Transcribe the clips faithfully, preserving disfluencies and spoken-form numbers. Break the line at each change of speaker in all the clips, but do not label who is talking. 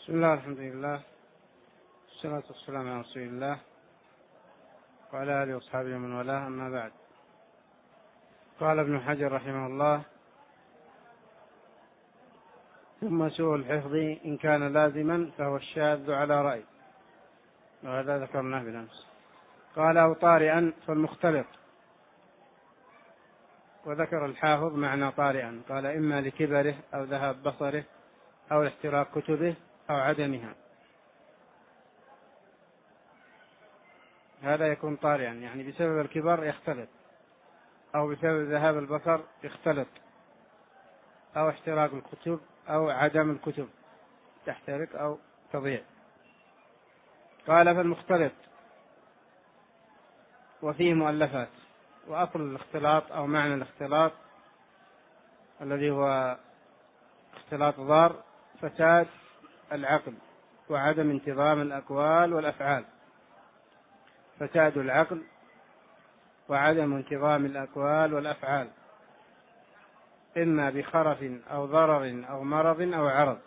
بسم الله الحمد لله والصلاة والسلام على رسول الله وعلى آله وأصحابه ومن والاه، أما بعد. قال ابن حجر رحمه الله: ثم سوء الحفظ إن كان لازما فهو الشاذ على رأي، وهذا ذكرناه بالأمس. قال: أو طارئا فالمختلط. وذكر الحافظ معنى طارئا، قال: إما لكبره أو ذهاب بصره أو احتراق كتبه أو عدمها. هذا يكون طارئا، يعني بسبب الكبر يختلط، أو بسبب ذهاب البصر يختلط، أو احتراق الكتب أو عدم الكتب تحترق أو تضيع. قال: فالمختلط وفيه مؤلفات. وأصل الاختلاط أو معنى الاختلاط الذي هو اختلاط ضار فساد العقل وعدم انتظام الأقوال والأفعال. فساد العقل وعدم انتظام الأقوال والأفعال، إما بخرف أو ضرر أو مرض أو عرض.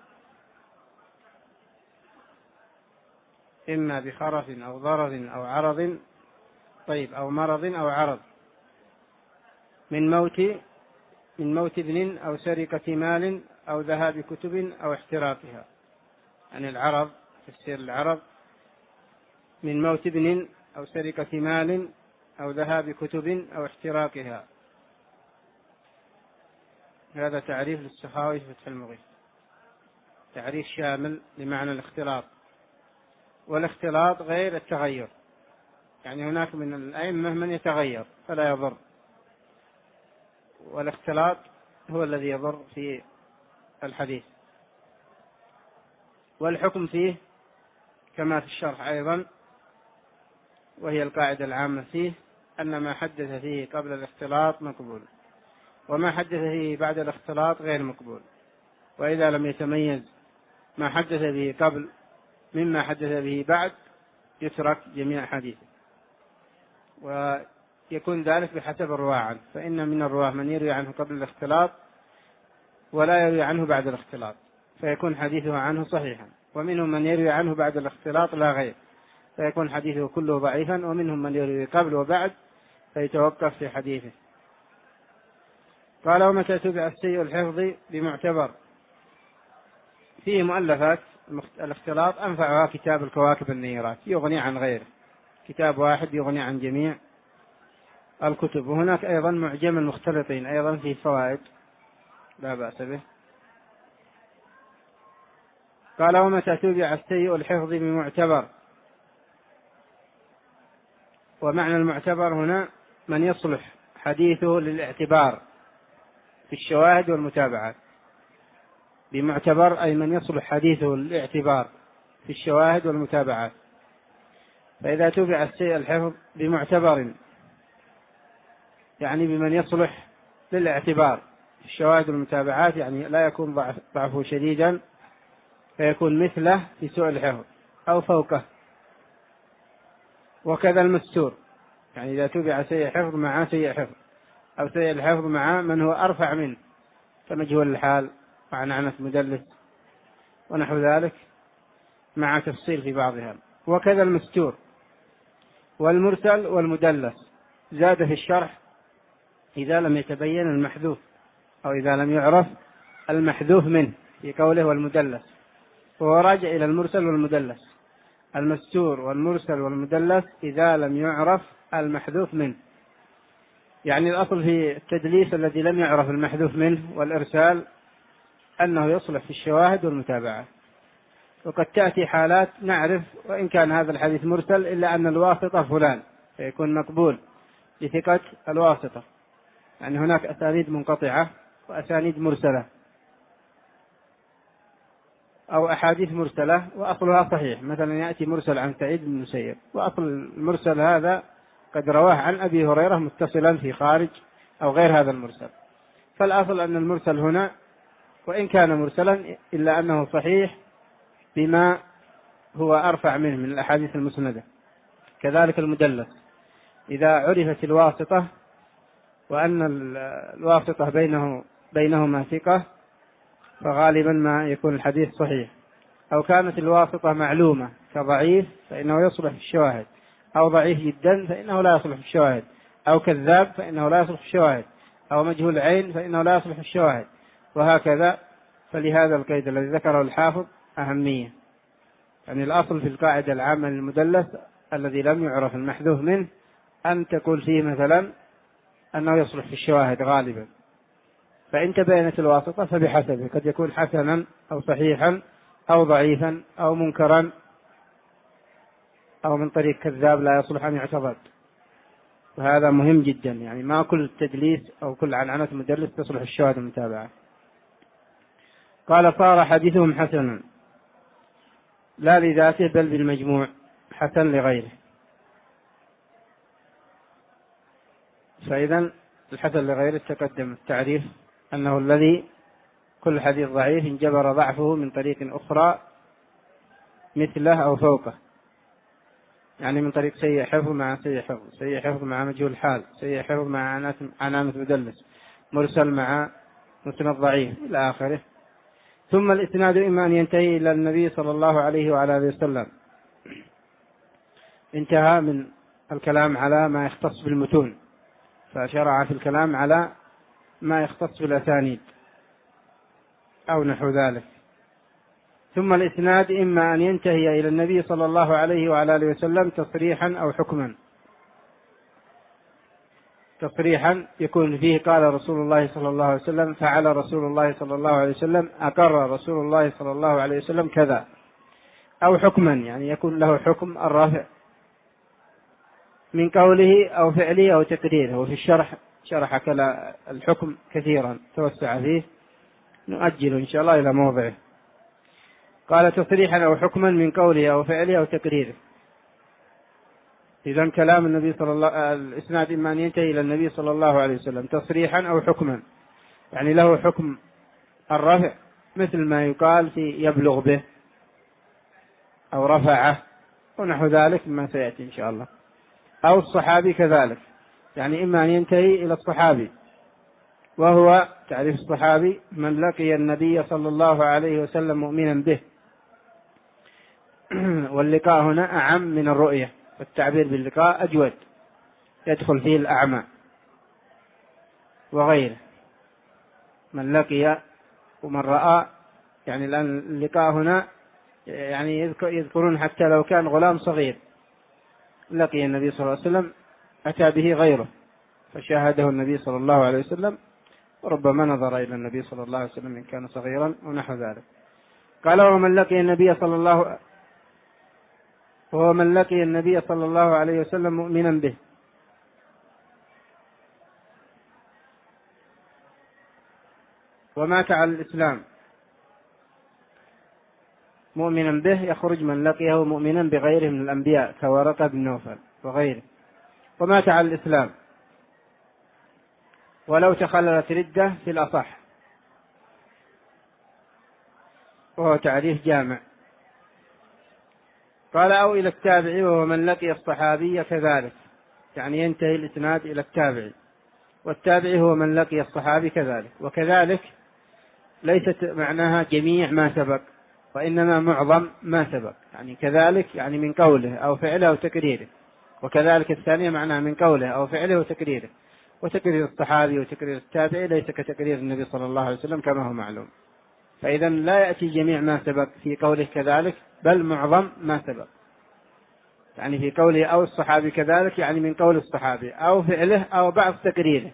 إما بخرف أو ضرر أو عرض طيب أو مرض أو عرض، من موت من موت ابن أو سرقة مال أو ذهاب كتب أو احتراقها. يعني العرض، تفسير العرض: من موت ابن أو سرقة مال أو ذهاب كتب أو احتراقها. هذا تعريف للسخاوي في فتح المغيث، تعريف شامل لمعنى الاختلاط. والاختلاط غير التغير، يعني هناك من الأئمة من يتغير فلا يضر، والاختلاط هو الذي يضر في الحديث. والحكم فيه كما في الشرح أيضا، وهي القاعدة العامة فيه، أن ما حدث فيه قبل الاختلاط مقبول، وما حدث فيه بعد الاختلاط غير مقبول. وإذا لم يتميز ما حدث به قبل مما حدث به بعد يترك جميع حديثه. ويكون ذلك بحسب الرواة عنه، فإن من الرواة من يروي عنه قبل الاختلاط ولا يروي عنه بعد الاختلاط، فيكون حديثه عنه صحيحا. ومنهم من يروي عنه بعد الاختلاط لا غير، فيكون حديثه كله ضعيفا. ومنهم من يروي قبل وبعد فيتوقف في حديثه. قال: ومتى تبع السيء الحفظ بمعتبر. فيه مؤلفات. الاختلاط أنفعها كتاب الكواكب النيرات، يغني عن غيره، كتاب واحد يغني عن جميع الكتب. وهناك أيضا معجم المختلطين أيضا فيه فوائد لا بأس به. قال: ومتى تبع السيء الحفظ بمعتبر. ومعنى المعتبر هنا من يصلح حديثه للاعتبار في الشواهد والمتابعات. بمعتبر أي من يصلح حديثه للاعتبار في الشواهد والمتابعات. فإذا تبع السيء الحفظ بمعتبر يعني بمن يصلح للاعتبار في الشواهد والمتابعات، يعني لا يكون ضعف ضعفه شديدا، فيكون مثله في سوء الحفظ أو فوقه. وكذا المستور، يعني إذا تبع سيء حفظ مع سيء حفظ، أو سيء الحفظ مع من هو أرفع منه كمجهول الحال وعنعنة مدلس ونحو ذلك، مع تفصيل في بعضها. وكذا المستور والمرسل والمدلس. زاد في الشرح: إذا لم يتبين المحذوف، أو إذا لم يعرف المحذوف منه، في قوله والمدلس، وهو راجع إلى المرسل والمدلس. المستور والمرسل والمدلس إذا لم يعرف المحذوف منه، يعني الأصل في التدليس الذي لم يعرف المحذوف منه والإرسال أنه يصلح في الشواهد والمتابعة. وقد تأتي حالات نعرف وإن كان هذا الحديث مرسل إلا أن الواسطة فلان، فيكون مقبول لثقة الواسطة. يعني هناك أسانيد منقطعة وأسانيد مرسلة، أو أحاديث مرسلة وأصلها صحيح. مثلا يأتي مرسل عن سعيد بن المسيب، وأصل المرسل هذا قد رواه عن أبي هريرة متصلا في خارج أو غير هذا المرسل. فالأصل أن المرسل هنا وإن كان مرسلا إلا أنه صحيح بما هو أرفع منه من الأحاديث المسندة. كذلك المدلس إذا عرفت الواسطة وأن الواسطة بينه بينهما ثقة، فغالبا ما يكون الحديث صحيح. أو كانت الواسطة معلومة كضعيف فإنه يصلح في الشواهد، أو ضعيف جدا فإنه لا يصلح في الشواهد، أو كذاب فإنه لا يصلح في الشواهد، أو مجهول عين فإنه لا يصلح في الشواهد، وهكذا. فلهذا القيد الذي ذكره الحافظ أهمية. يعني الأصل في القاعدة العامة للمدلس الذي لم يعرف المحذوف منه أن تقول فيه مثلا أنه يصلح في الشواهد غالبا، فإن تبينت الواسطة فبحسبه، قد يكون حسنا أو صحيحا أو ضعيفا أو منكرا أو من طريق كذاب لا يصلح أن يعتبر. وهذا مهم جدا، يعني ما كل تدليس أو كل عنعنة مدلس تصلح الشواهد المتابعة. قال صار حديثهم حسنا لا لذاته بل بالمجموع، حسن لغيره. فإذا الحسن لغيره تقدم التعريف أنه الذي كل حديث ضعيف انجبر ضعفه من طريق أخرى مثله أو فوقه، يعني من طريق سيء حفظ مع سيء حفظ، سيء حفظ مع مجهول حال، سيء حفظ مع علامة مدلس، مرسل مع مسند ضعيف إلى آخره. ثم الإسناد إما أن ينتهي إلى النبي صلى الله عليه وعلى آله وسلم، انتهى من الكلام على ما يختص بالمتون فشرع في الكلام على ما يختص بالأسانيد أو نحو ذلك. ثم الإسناد إما أن ينتهي إلى النبي صلى الله عليه وعلى آله وسلم تصريحا أو حكما. تصريحا يكون فيه قال رسول الله صلى الله عليه وسلم، فعل رسول الله صلى الله عليه وسلم، أقر رسول الله صلى الله عليه وسلم كذا. أو حكما يعني يكون له حكم الرفع من قوله أو فعله أو تقريره. وفي الشرح شرح كلا الحكم كثيرا توسع فيه، نؤجل إن شاء الله إلى موضعه. قال تصريحا أو حكما من قوله أو فعله أو تقريره. إذن كلام النبي صلى الله الإسناد إما أن ينتهي إلى النبي صلى الله عليه وسلم تصريحا أو حكما، يعني له حكم الرفع مثل ما يقال في يبلغ به أو رفعه ونحو ذلك مما سيأتي إن شاء الله. أو الصحابي كذلك، يعني إما أن ينتهي إلى الصحابي، وهو تعريف الصحابي من لقي النبي صلى الله عليه وسلم مؤمنا به. واللقاء هنا أعم من الرؤية، والتعبير باللقاء أجود، يدخل فيه الأعمى وغيره. من لقي ومن رأى، يعني الآن اللقاء هنا يعني يذكرون حتى لو كان غلام صغير لقي النبي صلى الله عليه وسلم أتى به غيره فشاهده النبي صلى الله عليه وسلم، وربما نظر إلى النبي صلى الله عليه وسلم إن كان صغيرا ونحو ذلك. قال ومن لقي النبي صلى الله وهو من لقي النبي صلى الله عليه وسلم مؤمنا به. ومات على الإسلام مؤمنا به يخرج من لقيه مؤمنا بغيره من الأنبياء كورقة بن نوفل وغيره. ومات على الإسلام ولو تخللت ردة في الأصح، وهو تعريف جامع. قال أو إلى التابعي وهو من لقي الصحابي كذلك، يعني ينتهي الإسناد إلى التابعي، والتابعي هو من لقي الصحابي كذلك. وكذلك ليست معناها جميع ما سبق، وإنما معظم ما سبق، يعني كذلك يعني من قوله أو فعله أو تقريره. وكذلك الثانية معناها من قوله أو فعله وتقريره. وتقرير الصحابي وتقرير التابعي ليس كتقرير النبي صلى الله عليه وسلم كما هو معلوم. فإذا لا يأتي جميع ما سبق في قوله كذلك، بل معظم ما سبق. يعني في قوله أو الصحابي كذلك يعني من قول الصحابي أو فعله أو بعض تقريره.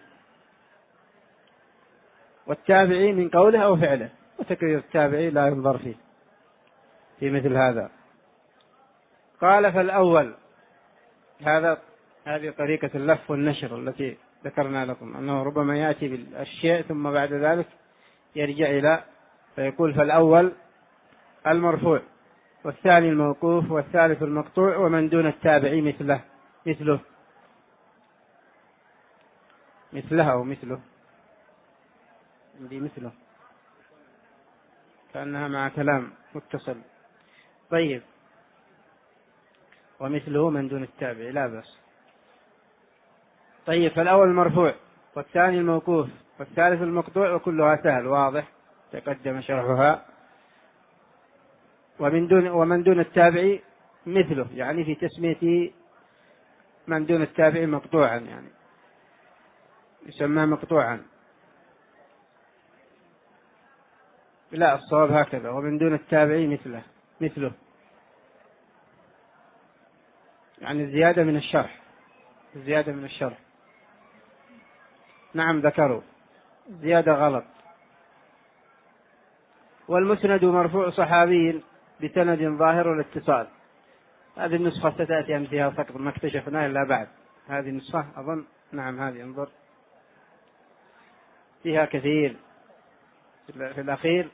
والتابعي من قوله أو فعله، وتقرير التابعي لا ينظر فيه في مثل هذا. قال فالأول، هذا هذه طريقة اللف والنشر التي ذكرنا لكم، أنه ربما يأتي بالشيء ثم بعد ذلك يرجع إلى فيقول فالأول المرفوع، والثاني الموقوف، والثالث المقطوع، ومن دون التابعي مثله مثله مثله أو مثله مثله كأنها مع كلام متصل. طيب ومثله من دون التابعي لا بأس. طيب فالأول المرفوع، والثاني الموقوف، والثالث المقطوع، وكلها سهل واضح تقدم شرحها. ومن دون ومن دون التابعي مثله، يعني في تسمية من دون التابعي مقطوعا، يعني يسمى مقطوعا. لا، الصواب هكذا، ومن دون التابعي مثله مثله يعني الزيادة من الشرح، الزيادة من الشرح. نعم ذكروا زيادة غلط. والمسند مرفوع صحابي بسند ظاهر الاتصال. هذه النسخة ستأتي أمثلها فقط، ما اكتشفناها إلا بعد. هذه النسخة أظن، نعم هذه انظر فيها كثير في الأخير،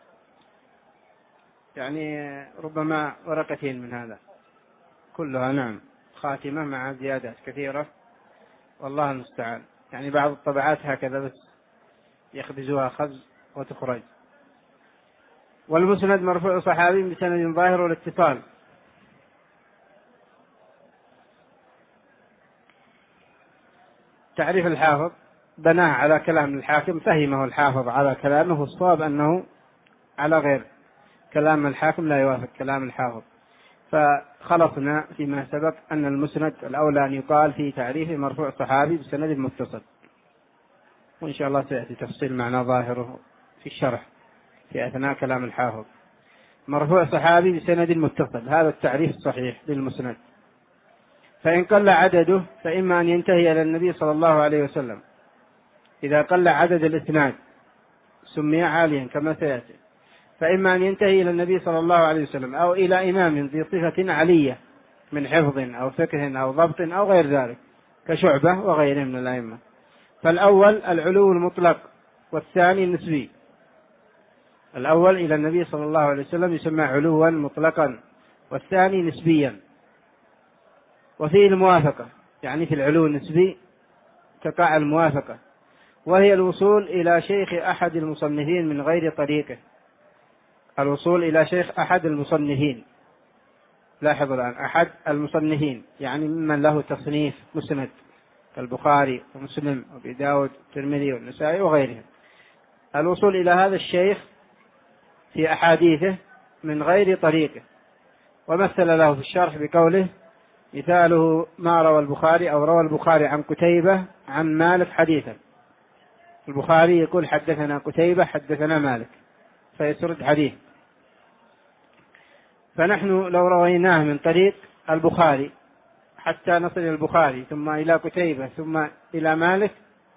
يعني ربما ورقتين من هذا كلها، نعم خاتمة مع زيادات كثيرة والله المستعان. يعني بعض الطبعات هكذا بس يخبزوها خبز وتخرج. والمسند مرفوع صحابي بسند ظاهر الاتصال. تعريف الحافظ بناه على كلام الحاكم، فهمه الحافظ على كلامه، الصواب أنه على غير كلام الحاكم، لا يوافق كلام الحافظ. فخلصنا فيما سبق أن المسند الأولى أن يقال في تعريفه مرفوع صحابي بسند متصل، وإن شاء الله سيأتي تفصيل معنى ظاهره في الشرح في أثناء كلام الحافظ. مرفوع صحابي بسند متصل، هذا التعريف الصحيح للمسند. فإن قل عدده فإما أن ينتهي إلى النبي صلى الله عليه وسلم. إذا قل عدد الإسناد سمي عاليا كما سيأتي. فإما أن ينتهي إلى النبي صلى الله عليه وسلم أو إلى إمام ذي صفة علية من حفظ أو فقه أو ضبط أو غير ذلك كشعبة وغيره من الأئمة. فالأول العلو المطلق، والثاني النسبي. الأول إلى النبي صلى الله عليه وسلم يسمى علوا مطلقا، والثاني نسبيا. وفيه الموافقة، يعني في العلو النسبي تقع الموافقة، وهي الوصول إلى شيخ أحد المصنفين من غير طريقه. الوصول إلى شيخ أحد المصنفين، لاحظوا الآن أحد المصنفين يعني ممن له تصنيف مسند كالبخاري ومسلم وأبي داود والترمذي والنسائي وغيرهم. الوصول إلى هذا الشيخ في أحاديثه من غير طريقه. ومثل له في الشرح بقوله: مثاله ما روى البخاري أو روى البخاري عن قتيبة عن مالك حديثا. البخاري يقول حدثنا قتيبة حدثنا مالك، فيسرد حديث. فنحن لو رويناه من طريق البخاري حتى نصل إلى البخاري ثم إلى قتيبة ثم إلى مالك،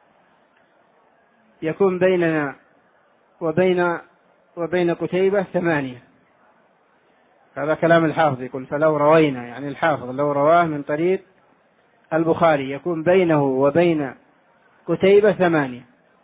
يكون بيننا وبين وبين قتيبة ثمانية. هذا كلام الحافظ، يقول فلو روينا، يعني الحافظ لو رواه من طريق البخاري يكون بينه وبين قتيبة ثمانية.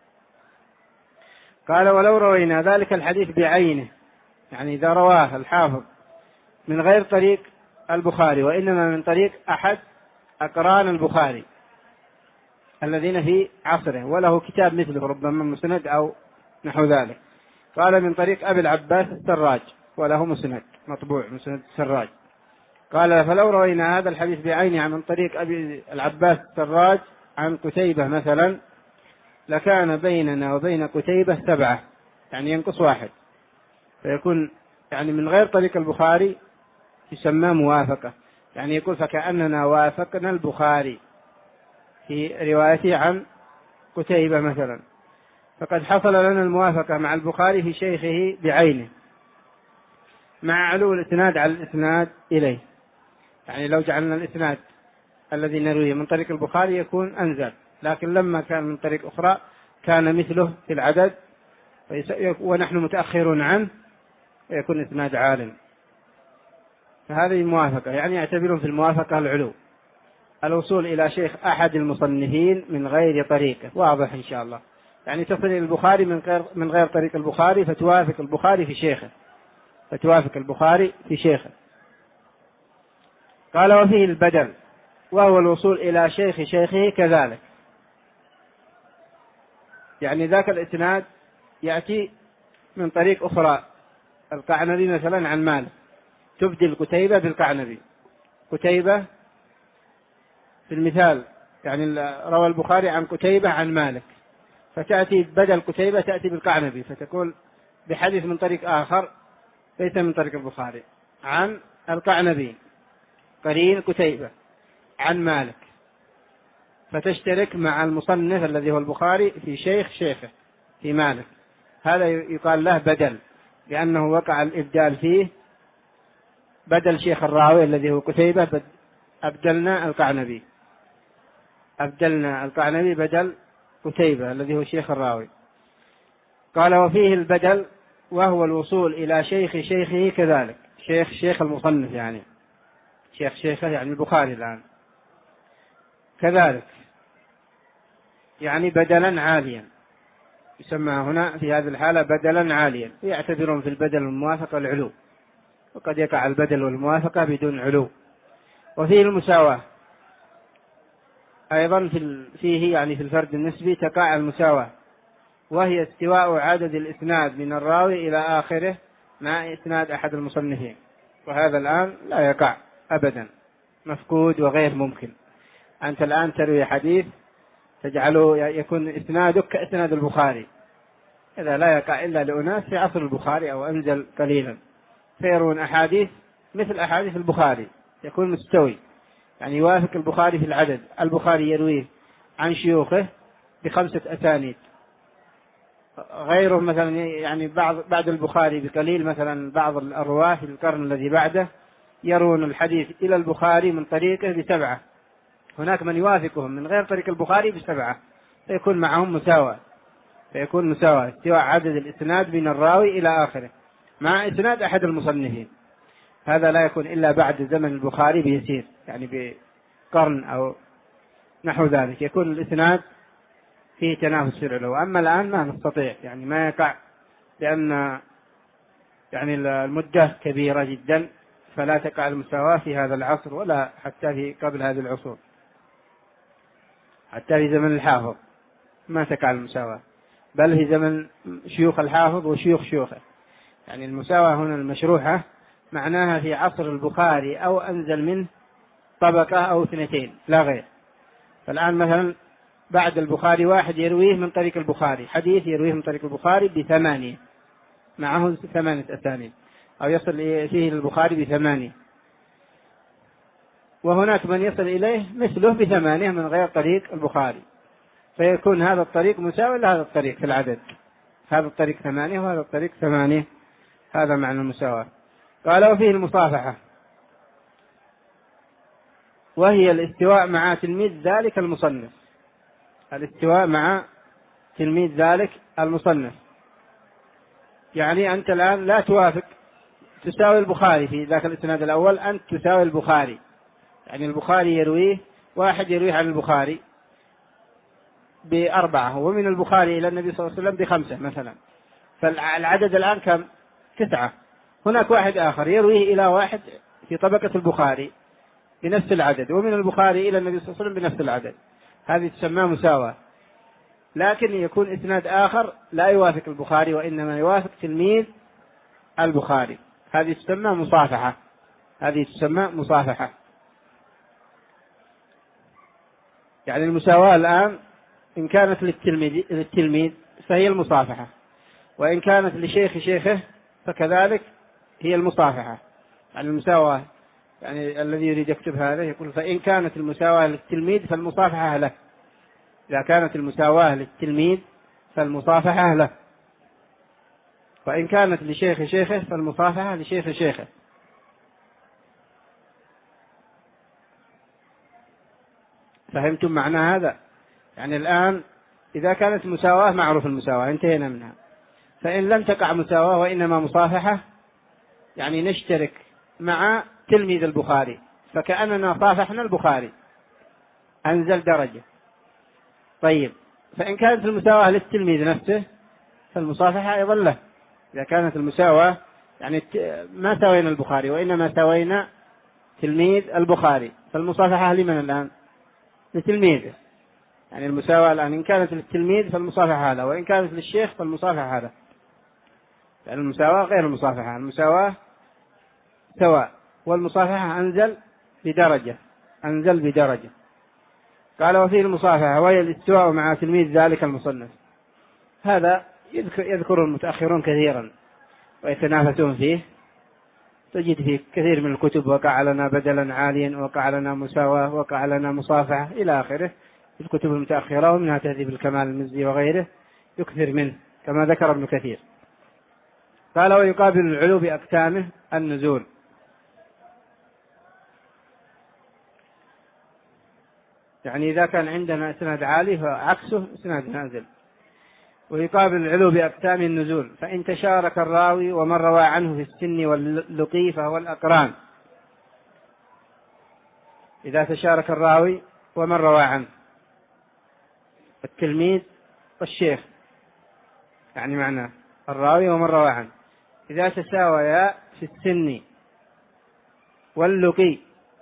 قال: ولو روينا ذلك الحديث بعينه، يعني إذا رواه الحافظ من غير طريق البخاري وإنما من طريق أحد أقران البخاري الذين في عصره وله كتاب مثله ربما مسند أو نحو ذلك. قال: من طريق أبي العباس السراج وله مسند مطبوع مسند السراج. قال: فلو روينا هذا الحديث بعينه من طريق أبي العباس السراج عن قتيبة مثلا لكان بيننا وبين قتيبة سبعة، يعني ينقص واحد، فيكون يعني من غير طريق البخاري يسمى موافقة. يعني يقول فكأننا وافقنا البخاري في روايته عن قتيبة مثلا، فقد حصل لنا الموافقة مع البخاري في شيخه بعينه مع علو الإسناد على الإسناد إليه. يعني لو جعلنا الإسناد الذي نرويه من طريق البخاري يكون أنزل، لكن لما كان من طريق أخرى كان مثله في العدد ونحن متأخرون عنه يكون إسناد عالٍ. فهذه الموافقة، يعني يعتبرون في الموافقة العلو، الوصول إلى شيخ أحد المصنفين من غير طريقه. واضح إن شاء الله، يعني تصل إلى البخاري من غير من غير طريق البخاري فتوافق البخاري في شيخه فتوافق البخاري في شيخه. قال: وفيه البدل، وهو الوصول إلى شيخ شيخه كذلك. يعني ذاك الإسناد يأتي من طريق أخرى، القعنبي مثلا عن مالك، تبدل قتيبة بالقعنبي. قتيبة في المثال يعني روى البخاري عن قتيبة عن مالك، فتأتي بدل قتيبة تأتي بالقعنبي، فتقول بحديث من طريق آخر ليس من طريق البخاري، عن القعنبي قرين قتيبة عن مالك، فتشترك مع المصنف الذي هو البخاري في شيخ شيخه في مالك، هذا يقال له بدل، لأنه وقع الإبدال فيه، بدل شيخ الراوي الذي هو قتيبة، أبدلنا القعنبي، أبدلنا القعنبي بدل قتيبة الذي هو شيخ الراوي. قال وفيه البدل وهو الوصول إلى شيخ شيخه كذلك، شيخ شيخ المصنف يعني شيخ شيخه يعني البخاري الآن كذلك، يعني بدلا عاليا، يسمى هنا في هذه الحالة بدلا عاليا، يعتبرون في البدل والموافقة العلو، وقد يقع البدل والموافقة بدون علو. وفيه المساواة أيضا فيه يعني في الفرد النسبي تقع المساواة، وهي استواء عدد الإسناد من الراوي إلى آخره مع إسناد أحد المصنفين، وهذا الآن لا يقع أبدا، مفقود وغير ممكن. أنت الآن تروي حديث تجعله يكون إسنادك كإسناد البخاري، هذا لا يقع إلا لأناس في عصر البخاري أو أنزل قليلا، فيرون أحاديث مثل أحاديث البخاري، يكون مستوي يعني يوافق البخاري في العدد، البخاري يرويه عن شيوخه بخمسة أسانيد، غيره مثلا يعني بعض بعد البخاري بقليل، مثلا بعض الرواة في القرن الذي بعده يرون الحديث إلى البخاري من طريقه بسبعة، هناك من يوافقهم من غير طريق البخاري بسبعة، فيكون معهم مساواة، فيكون مساواة استواء عدد الإسناد من الراوي إلى آخره مع إسناد أحد المصنفين. هذا لا يكون إلا بعد زمن البخاري بيسير، يعني بقرن أو نحو ذلك يكون الإسناد فيه تنافس في العلو. أما الآن ما نستطيع، يعني ما يقع، لأن يعني المدة كبيرة جدا، فلا تقع المساواة في هذا العصر ولا حتى في قبل هذه العصور، حتى في زمن الحافظ ما تقع المساواة، بل في زمن شيوخ الحافظ وشيوخ شيوخه. يعني المساواة هنا المشروحة معناها في عصر البخاري أو أنزل منه طبقة أو اثنتين لا غير. فالآن مثلا بعد البخاري واحد يرويه من طريق البخاري، حديث يرويه من طريق البخاري بثمانية، معه ثمانية أسانيد، أو يصل فيه البخاري بثمانية، وهناك من يصل إليه مثله بثمانية من غير طريق البخاري، فيكون هذا الطريق مساوي لهذا الطريق في العدد، هذا الطريق ثمانية وهذا الطريق ثمانية، هذا معنى المساواة. قال وفيه المصافحة، وهي الاستواء مع تلميذ ذلك المصنف، الاستواء مع تلميذ ذلك المصنف، يعني أنت الآن لا توافق تساوي البخاري في ذاك الإسناد الأول، أنت تساوي البخاري، يعني البخاري يرويه واحد يرويه عن البخاري بأربعة، ومن البخاري إلى النبي صلى الله عليه وسلم بخمسة مثلا، فالعدد الآن كم؟ تسعة. هناك واحد آخر يرويه إلى واحد في طبقة البخاري بنفس العدد، ومن البخاري إلى النبي صلى الله عليه وسلم بنفس العدد، هذه تسمى مساواة. لكن يكون إسناد آخر لا يوافق البخاري وإنما يوافق تلميذ البخاري، هذه تسمى مصافحة، هذه تسمى مصافحة. يعني المساواة الآن إن كانت للتلميذ, للتلميذ فهي المصافحة، وإن كانت لشيخ شيخه فكذلك هي المصافحة. يعني المساواة، يعني الذي يريد يكتب هذا يقول فإن كانت المساواة للتلميذ فالمصافحة له، إذا كانت المساواة للتلميذ فالمصافحة له، وإن كانت لشيخ شيخه فالمصافحة لشيخ شيخه. فهمتم معنى هذا؟ يعني الآن إذا كانت مساواة معروف المساواة انتهينا منها، فإن لم تقع مساواة وإنما مصافحة، يعني نشترك مع تلميذ البخاري فكأننا صافحنا البخاري، أنزل درجة. طيب فإن كانت المساواة للتلميذ نفسه فالمصافحة أيضا له. إذا كانت المساواة يعني ما سوينا البخاري وإنما سوينا تلميذ البخاري، فالمصافحة لمن الآن؟ لتلميذه. يعني المساواة الآن إن كانت للتلميذ فالمصافحة هذا، وإن كانت للشيخ فالمصافحة هذا. يعني المساواة غير المصافحة، المساواة سواء، والمصافحة أنزل بدرجة، أنزل بدرجة. قال وفيه المصافحة وهي الاستواء مع تلميذ ذلك المصنف. هذا يذكر, يذكر المتأخرون كثيرا ويتنافسون فيه، تجد في كثير من الكتب وقع لنا بدلا عاليا، وقع لنا مساواة، وقع لنا مصافحة إلى آخره في الكتب المتأخرة، ومنها تهذيب الكمال المزي وغيره يكثر منه كما ذكر ابن كثير. قال ويقابل العلو بأقسامه النزول. يعني إذا كان عندنا إسناد عالي فعكسه إسناد نازل. ويقابل العلو بأقسام النزول، فإن تشارك الراوي ومن روى عنه في السن واللقي فهو الأقران. إذا تشارك الراوي ومن روى عنه، التلميذ والشيخ، يعني معناه الراوي ومن روى عنه، إذا تساويا في السن واللقي،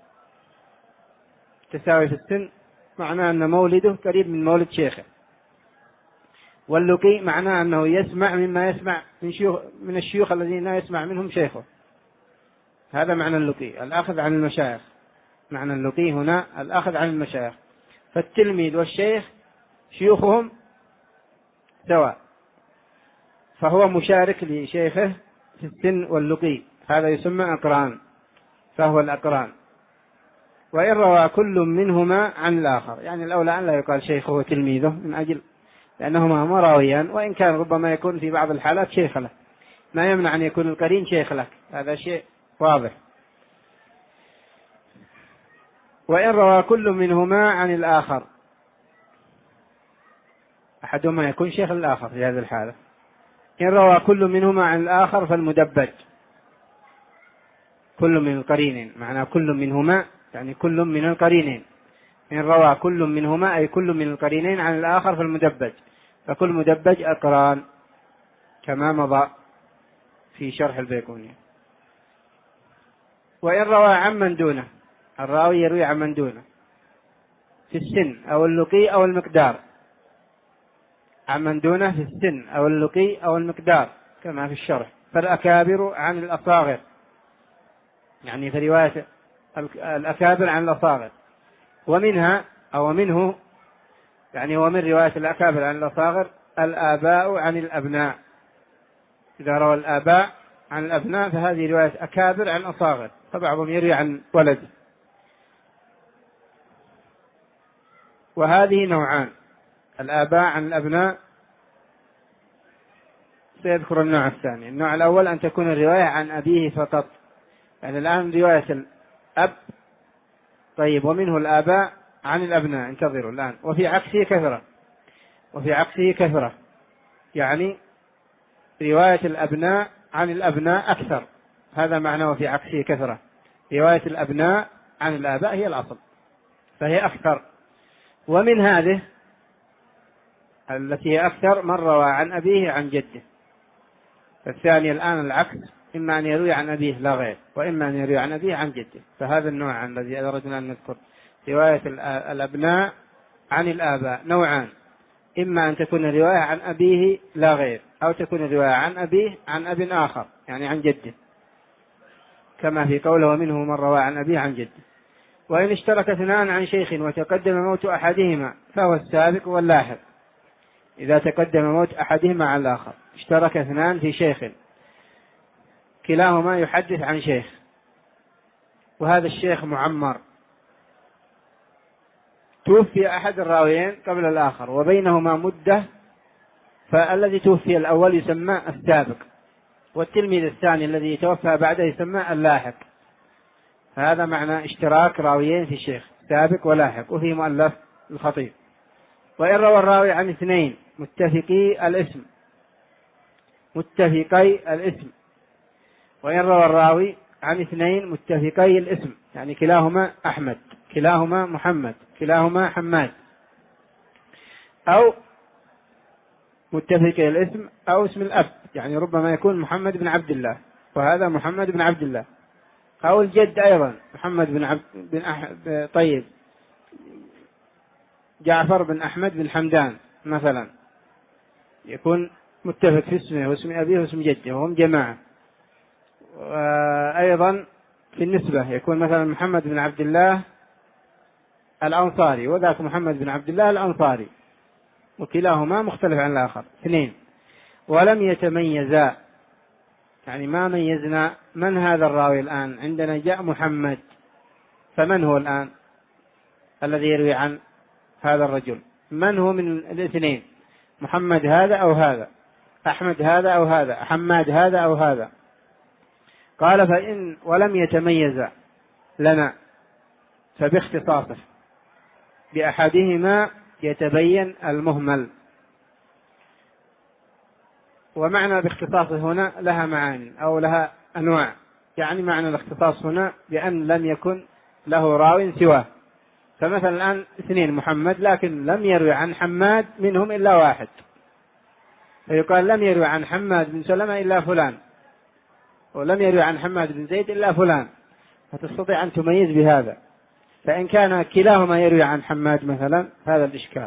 تساوي في السن معناه أن مولده قريب من مولد شيخه، واللقي معناه أنه يسمع مما يسمع من شيوخ من الشيوخ الذين لا يسمع منهم شيخه. هذا معنى اللقي، الأخذ عن المشايخ. معنى اللقي هنا الأخذ عن المشايخ. فالتلميذ والشيخ شيوخهم سواء، فهو مشارك لشيخه في السن واللقي، هذا يسمى أقران، فهو الأقران. وإن روى كل منهما عن الآخر، يعني الأولى أن لا يقال شيخه وتلميذه، من أجل لأنهما مراويان، وإن كان ربما يكون في بعض الحالات شيخ له، ما يمنع أن يكون القرين شيخ لك، هذا شيء واضح. وإن روى كل منهما عن الآخر، أحدهما يكون شيخ الآخر في هذه الحالة. إن روى كل منهما عن الآخر فالمدبج، كل من القرينين، معنى كل منهما يعني كل من القرينين. إن روى كل منهما أي كل من القرينين عن الآخر فالمدبج، فكل مدبج أقران كما مضى في شرح البيقوني. وإن روى عمن دونه، الراوي يروي عمن دونه في السن أو اللقي أو المقدار، عمن دونه في السن أو اللقي أو المقدار كما في الشرح. فالأكابر عن الأصاغر، يعني في رواية الأكابر عن الأصاغر، ومنها أو منه يعني ومن رواية الأكابر عن الأصاغر الآباء عن الأبناء. إذا روى الآباء عن الأبناء فهذه رواية أكابر عن أصاغر، فبعضهم يروي عن ولد. وهذه نوعان، الآباء عن الأبناء سيذكر النوع الثاني. النوع الأول أن تكون الرواية عن أبيه فقط، يعني الآن رواية الأب طيب، ومنه الآباء عن الأبناء، انتظروا الآن. وفي عكسه كثرة، وفي عكسه كثرة، يعني رواية الأبناء عن الأبناء أكثر، هذا معناه وفي عكسه كثرة. رواية الأبناء عن الآباء هي الأصل، فهي أكثر. ومن هذه التي هي أكثر من روى عن أبيه عن جده. الثاني الآن العكس، إما أن يروي عن أبيه لا غير، وإما أن يروي عن أبيه عن جده. فهذا النوع الذي أردنا أن نذكر، رواية الأبناء عن الآباء نوعان، إما أن تكون الرواية عن أبيه لا غير، أو تكون الرواية عن أبيه عن أب آخر، يعني عن جده، كما في قوله ومنه من روى عن أبيه عن جده. وإن اشترك اثنان عن شيخ وتقدم موت أحدهما فهو السابق واللاحق. إذا تقدم موت أحدهما على الآخر، اشترك اثنان في شيخ، كلاهما يحدث عن شيخ، وهذا الشيخ معمر، توفي أحد الراويين قبل الآخر وبينهما مدة، فالذي توفي الأول يسمى السابق، والتلميذ الثاني الذي يتوفى بعده يسمى اللاحق. هذا معنى اشتراك راويين في الشيخ، سابق ولاحق. وفي مؤلف الخطيب. وإن روى الراوي عن اثنين متفقي الاسم، متفقي الاسم، وإن روى الراوي عن اثنين متفقي الاسم، يعني كلاهما أحمد، كلاهما محمد، كلاهما حماد، أو متفقي الاسم أو اسم الأب، يعني ربما يكون محمد بن عبد الله وهذا محمد بن عبد الله، أو الجد أيضا محمد بن عبد بن أح... طيب جعفر بن أحمد بن حمدان مثلا، يكون متفق في اسمه واسم أبيه واسم جده وهم جماعة. وأيضا في النسبة يكون مثلا محمد بن عبد الله الأنصاري وذاك محمد بن عبد الله الأنصاري، وكلاهما مختلف عن الآخر اثنين. ولم يتميزا، يعني ما ميزنا من هذا الراوي الآن. عندنا جاء محمد، فمن هو الآن الذي يروي عن هذا الرجل؟ من هو من الاثنين؟ محمد هذا أو هذا، أحمد هذا أو هذا، حماد هذا أو هذا. قال فإن ولم يتميز لنا فباختصاصه بأحدهما يتبين المهمل. ومعنى باختصاصه هنا لها معاني أو لها أنواع. يعني معنى الاختصاص هنا بأن لم يكن له راو سواه. فمثلا الآن اثنين محمد لكن لم يروي عن حماد منهم إلا واحد، فيقال لم يروي عن حماد بن سلمة إلا فلان، ولم يروي عن حماد بن زيد إلا فلان، فتستطيع أن تميز بهذا. فإن كان كلاهما يروي عن حماد مثلا هذا الإشكال.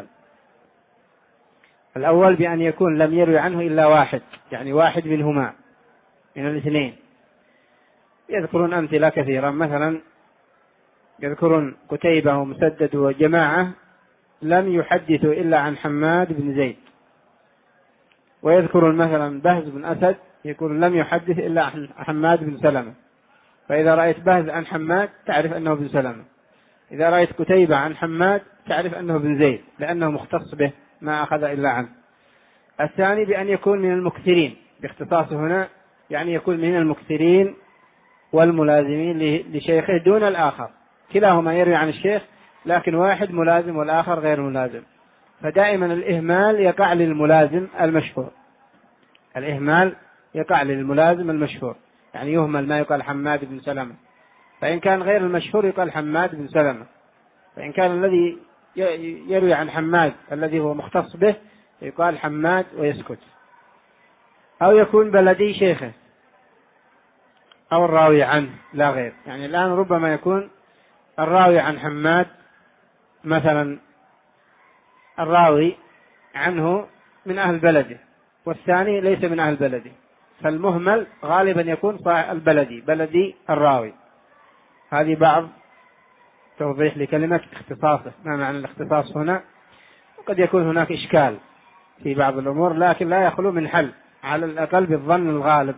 الأول بأن يكون لم يروي عنه إلا واحد، يعني واحد منهما من الاثنين. يذكرون أمثلة كثيرة، مثلا يذكرون قتيبة ومسدد وجماعة لم يحدثوا إلا عن حماد بن زيد. ويذكرون مثلا بهز بن أسد يقول لم يحدث إلا عن حماد بن سلمة، فإذا رأيت بهز عن حماد تعرف أنه بن سلمة، إذا رأيت قتيبة عن حماد تعرف أنه بن زيد لأنه مختص به ما أخذ إلا عنه. الثاني بأن يكون من المكثرين، باختصاصه هنا يعني يكون من المكثرين والملازمين لشيخه دون الآخر، كلاهما يروي عن الشيخ لكن واحد ملازم والآخر غير ملازم. فدائما الإهمال يقع للملازم المشهور، الإهمال يقع للملازم المشهور، يعني يهمل ما يقال حماد بن سلمة، فإن كان غير المشهور يقال حماد بن سلمة، فإن كان الذي يروي عن حماد الذي هو مختص به يقال حماد ويسكت. أو يكون بلدي شيخه أو الراوي عنه لا غير. يعني الآن ربما يكون الراوي عن حماد مثلا الراوي عنه من أهل بلده والثاني ليس من أهل بلده، فالمهمل غالبا يكون صاحب البلدي بلدي الراوي. هذه بعض توضيح لكلمة اختصاصه، ما معنى الاختصاص هنا. وقد يكون هناك إشكال في بعض الأمور لكن لا يخلو من حل على الأقل بالظن الغالب.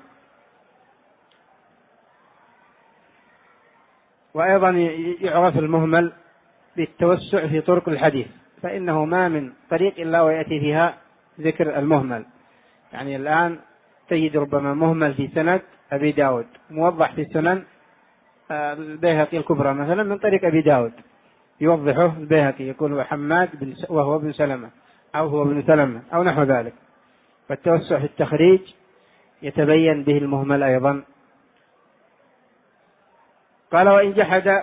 وأيضا يعرف المهمل بالتوسع في طرق الحديث، فإنه ما من طريق إلا ويأتي فيها ذكر المهمل. يعني الآن تجد ربما مهمل في سند أبي داود موضح في سنن البيهقي الكبرى مثلا من طريق أبي داود يوضحه البيهقي يقول حماد وهو بن سلمة أو هو بن سلمة أو نحو ذلك. فالتوسع في التخريج يتبين به المهمل أيضا. قال وإن جحد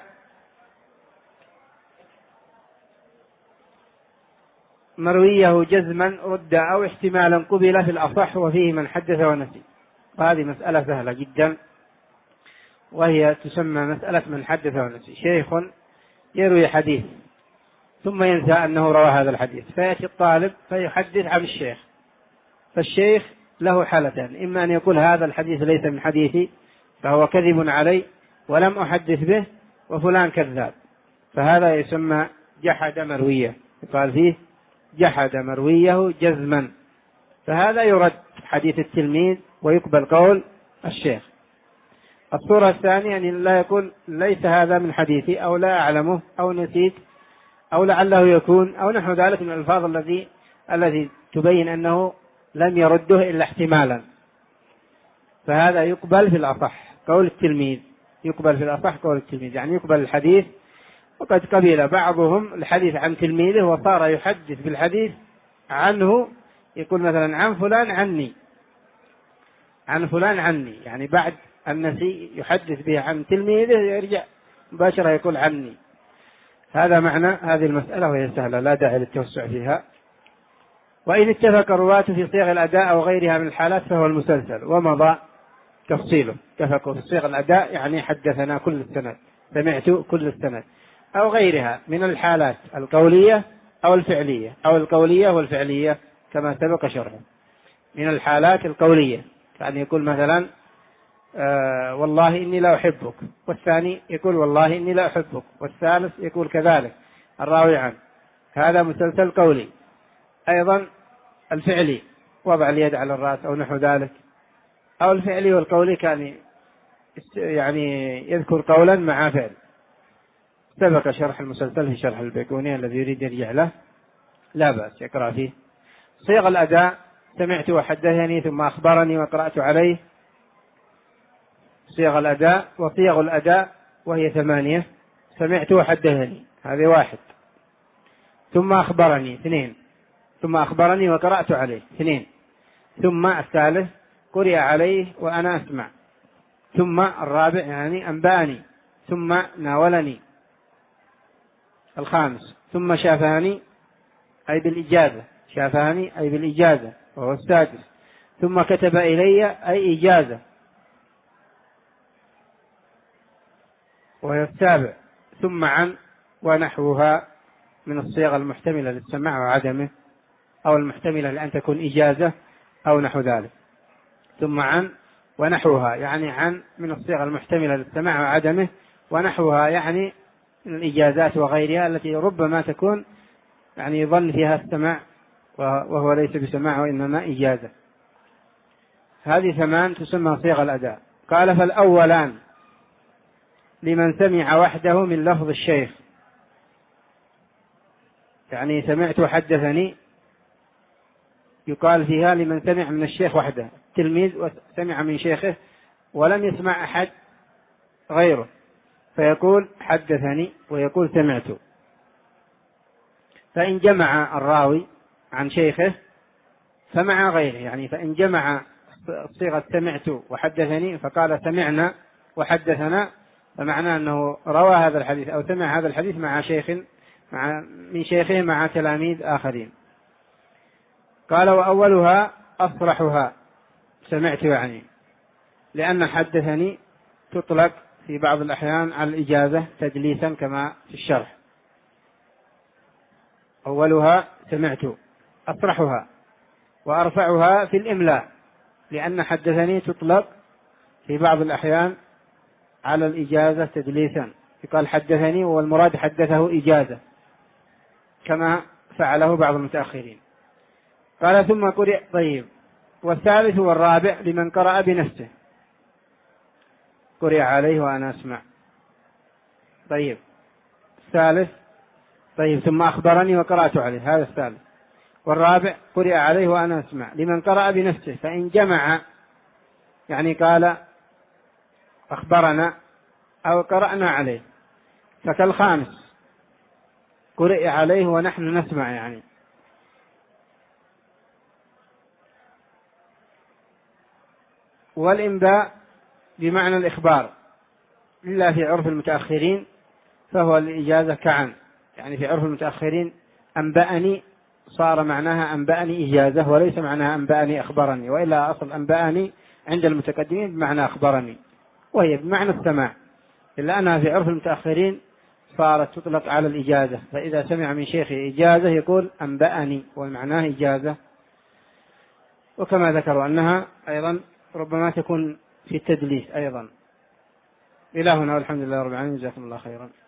مرويه جزما رد أو احتمالا قبل في الأصح وفيه من حدث ونسي. وهذه مسألة سهلة جدا، وهي تسمى مسألة من حدث ونسي. شيخ يروي حديث ثم ينسى أنه روى هذا الحديث، فيأتي الطالب فيحدث عن الشيخ، فالشيخ له حالتان: إما أن يقول هذا الحديث ليس من حديثي فهو كذب علي ولم أحدث به وفلان كذاب، فهذا يسمى جحد مرويه، يقال فيه جحد مرويه جزما، فهذا يرد حديث التلميذ ويقبل قول الشيخ. الصورة الثانية أن لا يقول ليس هذا من حديثي أو لا أعلمه أو نسيت أو لعله يكون أو نحو ذلك من الألفاظ الذي الذي تبين أنه لم يرده إلا احتمالا، فهذا يقبل في الأصح قول التلميذ، يقبل في الأصح قول التلميذ، يعني يقبل الحديث. وقد قبل بعضهم الحديث عن تلميذه وصار يحدث بالحديث عنه، يقول مثلا عن فلان عني، عن فلان عني، يعني بعد النسي يحدث به عن تلميذه يرجع مباشرة يقول عني. هذا معنى هذه المسألة وهي سهلة لا داعي للتوسع فيها. وإن اتفق الرواة في صيغ الأداء أو غيرها من الحالات فهو المسلسل ومضى تفصيله. اتفقوا في صيغ الأداء يعني حدثنا كل السند، سمعت كل السند، أو غيرها من الحالات القولية أو الفعلية أو القولية والفعلية كما سبق شرحه. من الحالات القولية يعني يقول مثلا آه والله إني لا أحبك، والثاني يقول والله إني لا أحبك، والثالث يقول كذلك الراوي عنه، هذا مسلسل قولي. أيضا الفعلي وضع اليد على الرأس أو نحو ذلك، أو الفعلي والقولي كان يعني يذكر قولا مع فعل. سبق شرح المسلسل في شرح البيقوني، الذي يريد يرجع له لا بأس يقرأ فيه. صيغ الأداء: سمعت وحدثني ثم أخبرني وقرأت عليه. صيغ الأداء. وصيغ الأداء وهي ثمانية: سمعت وحدثني هذه واحد، ثم أخبرني اثنين، ثم أخبرني وقرأت عليه اثنين، ثم الثالث قرئ عليه وأنا أسمع، ثم الرابع يعني أنبأني، ثم ناولني الخامس، ثم شافهني أي بالإجازة، شافهني أي بالإجازة وهو السادس، ثم كتب إلي أي إجازة وهي السابع، ثم عن ونحوها من الصيغ المحتملة للسماع وعدمه، أو المحتملة لأن تكون إجازة أو نحو ذلك. ثم عن ونحوها يعني عن من الصيغ المحتملة للسماع وعدمه، ونحوها يعني من الإجازات وغيرها التي ربما تكون يعني يظن فيها السماع وهو ليس بسماع وإنما إجازة. هذه ثمان تسمى صيغ الأداء. قال: فالأولان لمن سمع وحده من لفظ الشيخ، يعني سمعت وحدثني يقال فيها لمن سمع من الشيخ وحده، تلميذ وسمع من شيخه ولم يسمع أحد غيره، فيقول حدثني ويقول سمعت. فإن جمع الراوي عن شيخه فمع غيره، يعني فإن جمع صيغة سمعت وحدثني فقال سمعنا وحدثنا، فمعناه أنه روى هذا الحديث أو سمع هذا الحديث مع شيخ مع من شيخه مع تلاميذ آخرين. قال: وأولها أصرحها، سمعت يعني، لأن حدثني تطلق في بعض الأحيان على الإجازة تدليسا كما في الشرح. أولها سمعت، أصرحها وأرفعها في الإملاء، لأن حدثني تطلق في بعض الأحيان على الإجازة تدليسا، يقال حدثني والمراد حدثه إجازة كما فعله بعض المتأخرين. قال: ثم قرئ. طيب، والثالث والرابع لمن قرأ بنفسه، قرئ عليه وأنا أسمع. طيب، الثالث طيب ثم أخبرني وقرأت عليه، هذا الثالث. والرابع قرئ عليه وأنا أسمع لمن قرأ بنفسه، فإن جمع يعني قال أخبرنا أو قرأنا عليه، فكالخامس قرئ عليه ونحن نسمع يعني. والإنباء بمعنى الإخبار، إلا في عرف المتأخرين فهو الإجازة كعن، يعني في عرف المتأخرين أنبأني صار معناها أنبأني إجازة وليس معناها أنبأني أخبرني، وإلا أصل أنبأني عند المتقدمين بمعنى أخبرني وهي بمعنى السماع، إلا أنها في عرف المتأخرين صارت تطلق على الإجازة، فإذا سمع من شيخه إجازة يقول أنبأني ومعناه إجازة. وكما ذكروا أنها أيضا ربما تكون في التدليس أيضا. إلى هنا والحمد لله رب العالمين، جزاكم الله خيرا.